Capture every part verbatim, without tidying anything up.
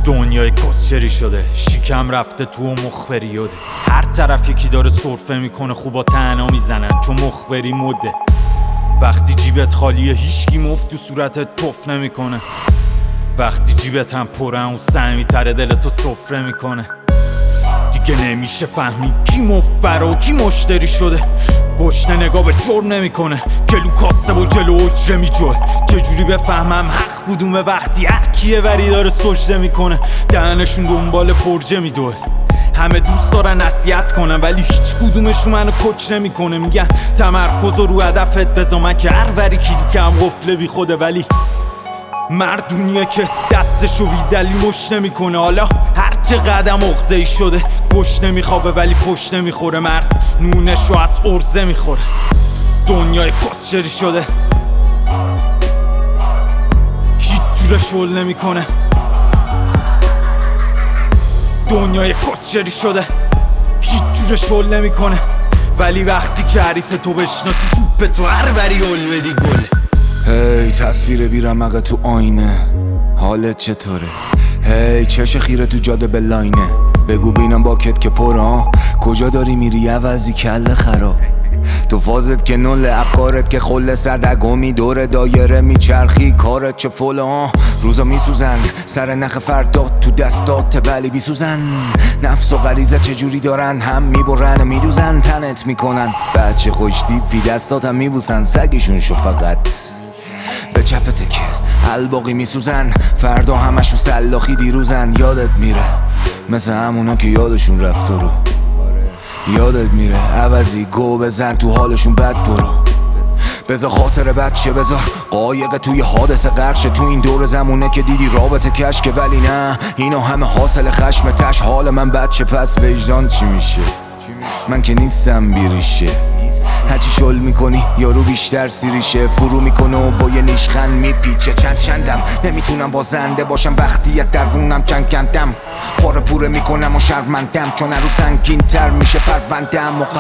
دنیای کسچری شده، شیکم رفته تو و مخبری یاده. هر طرف یکی داره سرفه میکنه، خوبا تنها میزنن چون مخبری مده. وقتی جیبت خالیه هیچکی مفت تو صورتت تف نمیکنه. وقتی جیبت هم پره اون سهمی تره دلتو سفره میکنه. دیگه نمیشه فهمید کی مفبره و کی مشتری شده. گشنه نگاه به جرم نمیکنه، گلو کاسه و جلو اجره میجوه. چجوری بفهمم حق کدومه وقتی هر کیه وری داره سجده میکنه. دهنشون دنبال فرجه میدوه. همه دوست دارن نصیحت کنن ولی هیچ کدومشون منو کچ نمیکنه. میگن تمرکز رو هدفت بذار، من که هر وری کلید که هم قفله بی خوده. ولی مردونیه که دستشو بی دلیل مش نمیکنه. حالا هرچه قدم عقده‌ای شده، گوش نمیخوابه ولی فش نمیخوره. مرد نونشو از ارزه میخوره. دنیای کسچری شده، هیچ جوره شل نمیکنه. دنیای کسچری شده، هیچ جوره شل نمیکنه. ولی وقتی که حریف تو بشناسی، توپ تو هر وری هل بدی گله. هی hey, تصویر بیرمقه تو آینه، حالت چطوره؟ هی hey, چش خیره تو جاده به لاینه. بگو بینم باکت که پر ها، کجا داری میری عوضی کله خراب. تو فازت که نل، افکارت که خل صدقو میدوره. دایره میچرخی کارت چه فله ها. روزا میسوزن سر نخ فردات تو دستات ولی بیسوزن. نفس و غریزه چجوری دارن هم میبرن و میدوزن. تنت میکنن بچه خوش دیپی دستاتم میبوسن. سگشون شو فقط به چپته که الباقی میسوزن. فردا همشو سلاخی دیروزن. یادت میره مثل همونا که یادشون رفت رو. یادت میره عوضی گو بزن تو حالشون بد برو. بذار خاطر بچه، بذار قایق توی حادثه غرقشه. تو این دور زمونه که دیدی رابطه کشکه. ولی نه اینا همه حاصل خشم تش. حال من بچه پس وجدان چی میشه؟ من که نیستم بیریشه. هرچی شل میکنی یارو بیشتر سیریشه. فرو میکنه و با یه نیشخند میپیچه. چند چندم نمیتونم بازنده باشم، بختیت در رونم چند کندم. پاره پوره میکنم و شرمندم، چون هر رو سنگین تر میشه پروندم. و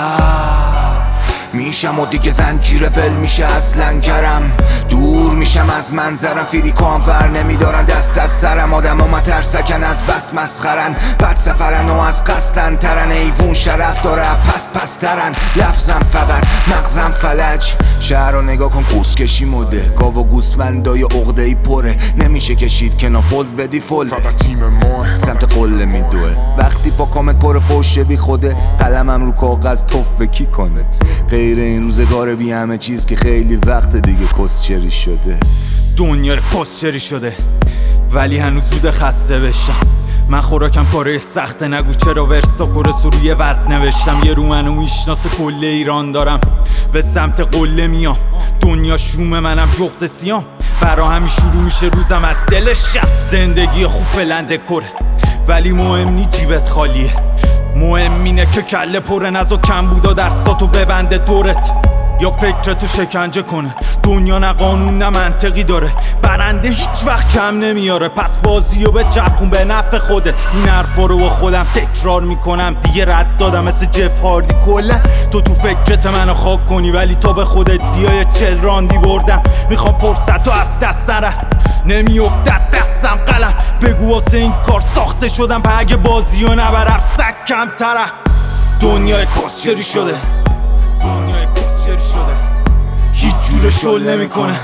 میشم و دیگه زنجیره ول میشه از لنگرم. دور میشم از منظرم، فیریکو هم ور نمیدارن دست از سرم. آدم ها مترسکن از بس مسخرن، بد سفرن و از قصدن ترن. ایوون شرف داره پس پس ترن. لفظم فقط مغزم فلج. شهر رو نگاه کن کوسکشی مده، گاو و گوسفندای عقده‌ای پره. نمیشه کشید که نافل بدی فل، فقط تیم ما سمت قله میدوه. وقتی با کامنت پر فوشه بی خوده، قلمم رو کاغذ توف کی کنه. غیر این روزگار بی همه چیز که خیلی وقت دیگه کسچری شده. دنیا کسچری شده ولی هنوز زود خسته بشم. من خوراکم کاره سخته، نگو چرا ورسا کورس روی وزن نوشتم. یه رو منو میشناسه کل ایران دارم، به سمت قله میام. دنیا شوم منم جغد سیام، برا همین شروع میشه روزم از دل شب. زندگی خوب فلنده کره ولی مهم نی جیبت خالیه. مهم اینه که کله پره، نزا کم بودا دستاتو ببنده دورت یا فکرتو شکنجه کنه. دنیا نه قانون نه منطقی داره، برنده هیچ وقت کم نمیاره. پس بازیو به چرخون به نفع خوده. این حرفا رو با خودم تکرار میکنم، دیگه رد دادم مثل جف هاردی. کلا تو تو فکرت منو خاک کنی ولی تو به خودت بیای. چل راندی بردم میخوام فرصتو از دست نره، نمیافتد دستم قلم. بگو واسه این کار ساخته شدم، په اگه بازیو نبرم سگ کم تره. دنیای کسچری شده، دنیای کسچری شده، هیچ جوره شل نمیکنه.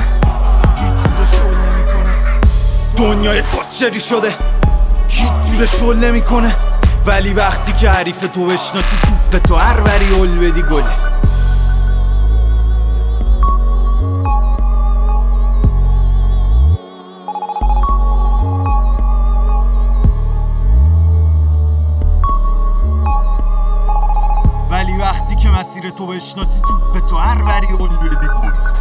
دنیای کسچری شده، هیچ جوره شل نمیکنه. ولی وقتی که حریف تو بشناسی، توپ تو هر وری هل بدی گله. ولی وقتی که مسیر تو بشناسی، توپ تو هر وری هل بدی گله.